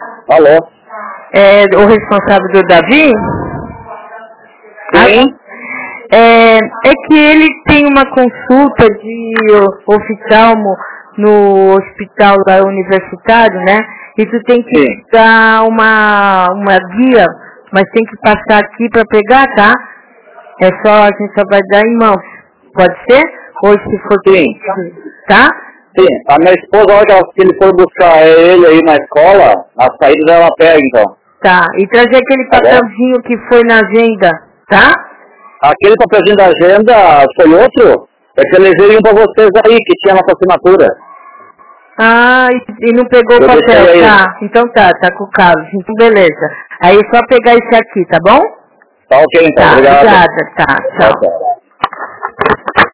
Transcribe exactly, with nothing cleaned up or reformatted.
Alô? É o responsável do Davi? Sim. É, é que ele tem uma consulta de oftalmo no hospital lá universitário, né? E tu tem que Sim. dar uma, uma guia, mas tem que passar aqui para pegar, tá? É só, a gente só vai dar em mãos. Pode ser? Ou se for... Sim. Tá? Sim. A minha esposa, a hora que ele for buscar ele aí na escola, a saída ela pega, então. Tá. E trazer aquele Tá bom? papelzinho que foi na agenda, tá? Aquele papelzinho da agenda foi outro? É que eu levei um pra vocês aí, que tinha nossa assinatura. Ah, e, e não pegou o Eu papel, deixei aí. tá? Então tá, tá com o Carlos. Então beleza. Aí é só pegar esse aqui, tá bom? Tá ok, então. Tá, Obrigado. obrigada, tá, Tchau, tchau. tchau.